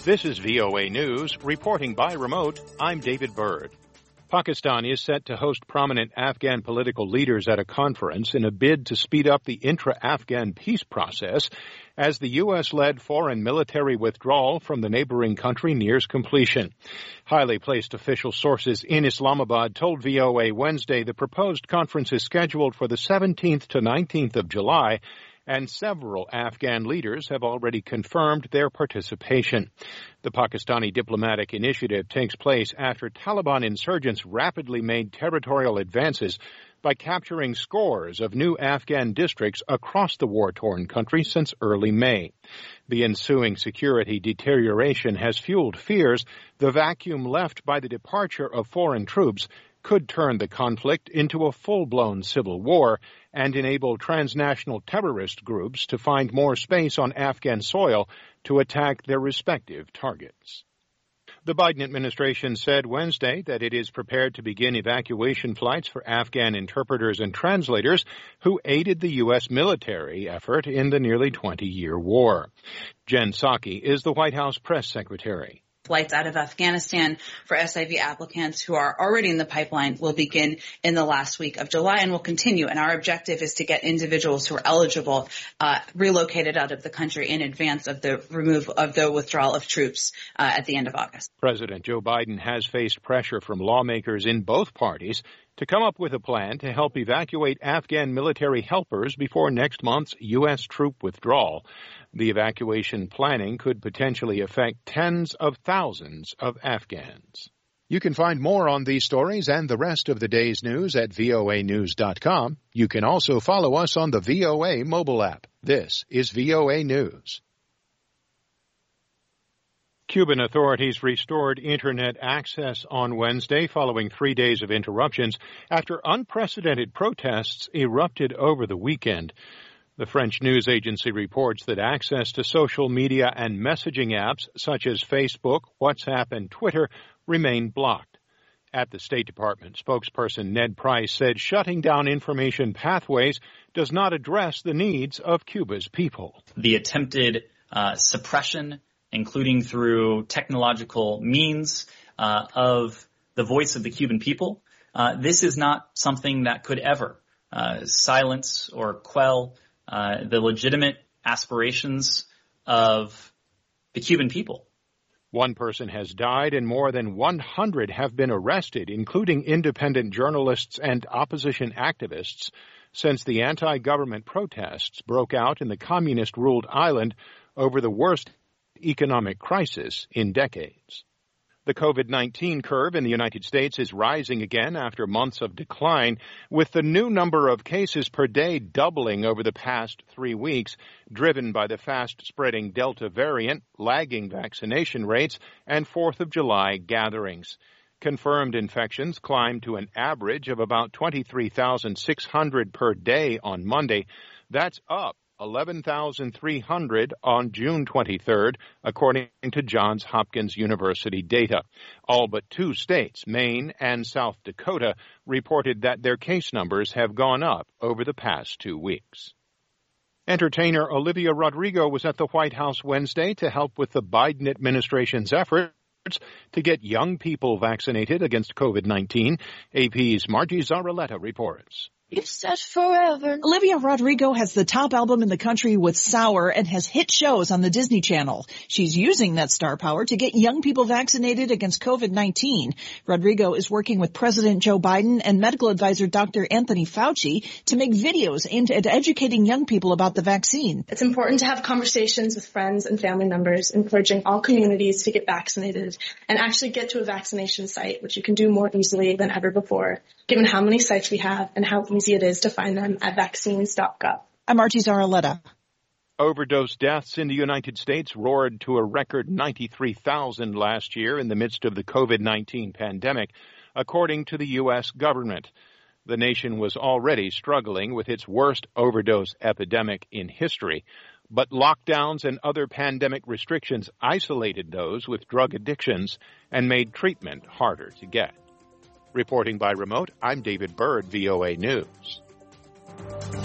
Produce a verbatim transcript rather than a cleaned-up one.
This is V O A News, reporting by remote. I'm David Byrd. Pakistan is set to host prominent Afghan political leaders at a conference in a bid to speed up the intra-Afghan peace process as the U S-led foreign military withdrawal from the neighboring country nears completion. Highly placed official sources in Islamabad told V O A Wednesday the proposed conference is scheduled for the seventeenth to nineteenth of July, and several Afghan leaders have already confirmed their participation. The Pakistani diplomatic initiative takes place after Taliban insurgents rapidly made territorial advances by capturing scores of new Afghan districts across the war-torn country since early May. The ensuing security deterioration has fueled fears the vacuum left by the departure of foreign troops could turn the conflict into a full-blown civil war and enable transnational terrorist groups to find more space on Afghan soil to attack their respective targets. The Biden administration said Wednesday that it is prepared to begin evacuation flights for Afghan interpreters and translators who aided the U S military effort in the nearly twenty-year war. Jen Psaki is the White House press secretary. Flights out of Afghanistan for S I V applicants who are already in the pipeline will begin in the last week of July and will continue. And our objective is to get individuals who are eligible uh, relocated out of the country in advance of the remove of the withdrawal of troops uh, at the end of August. President Joe Biden has faced pressure from lawmakers in both parties to come up with a plan to help evacuate Afghan military helpers before next month's U S troop withdrawal. The evacuation planning could potentially affect tens of thousands of Afghans. You can find more on these stories and the rest of the day's news at V O A news dot com. You can also follow us on the V O A mobile app. This is V O A News. Cuban authorities restored Internet access on Wednesday following three days of interruptions after unprecedented protests erupted over the weekend. The French news agency reports that access to social media and messaging apps such as Facebook, WhatsApp, and Twitter remain blocked. At the State Department, spokesperson Ned Price said shutting down information pathways does not address the needs of Cuba's people. The attempted uh, suppression, including through technological means uh, of the voice of the Cuban people, uh, this is not something that could ever uh, silence or quell Uh, the legitimate aspirations of the Cuban people. One person has died and more than one hundred have been arrested, including independent journalists and opposition activists, since the anti-government protests broke out in the communist-ruled island over the worst economic crisis in decades. The COVID nineteen curve in the United States is rising again after months of decline, with the new number of cases per day doubling over the past three weeks, driven by the fast-spreading Delta variant, lagging vaccination rates, and fourth of July gatherings. Confirmed infections climbed to an average of about twenty-three thousand six hundred per day on Monday. That's up eleven thousand three hundred on June twenty-third, according to Johns Hopkins University data. All but two states, Maine and South Dakota, reported that their case numbers have gone up over the past two weeks. Entertainer Olivia Rodrigo was at the White House Wednesday to help with the Biden administration's efforts to get young people vaccinated against COVID nineteen. A P's Margie Zaraletta reports. You've said forever. Olivia Rodrigo has the top album in the country with Sour and has hit shows on the Disney Channel. She's using that star power to get young people vaccinated against COVID nineteen. Rodrigo is working with President Joe Biden and medical advisor Doctor Anthony Fauci to make videos aimed at educating young people about the vaccine. It's important to have conversations with friends and family members, encouraging all communities to get vaccinated and actually get to a vaccination site, which you can do more easily than ever before, given how many sites we have and how easy it is to find them at vaccines dot gov. I'm Margie Zaraletta. Overdose deaths in the United States roared to a record ninety-three thousand last year in the midst of the COVID nineteen pandemic, according to the U S government. The nation was already struggling with its worst overdose epidemic in history, but lockdowns and other pandemic restrictions isolated those with drug addictions and made treatment harder to get. Reporting by remote, I'm David Byrd, V O A News.